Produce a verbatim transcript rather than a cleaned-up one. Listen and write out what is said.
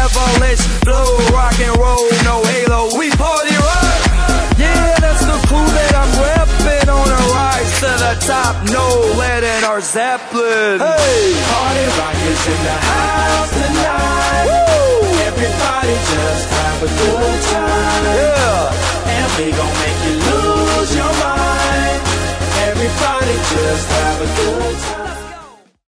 devilish flow, rock and roll, no halo, we party rock. Yeah, that's the clue that I'm repping on a rise to the top, no lead in our Zeppelin. Hey, Party rock is in the house tonight. woo! Everybody just have a good time. Yeah, And we gon' make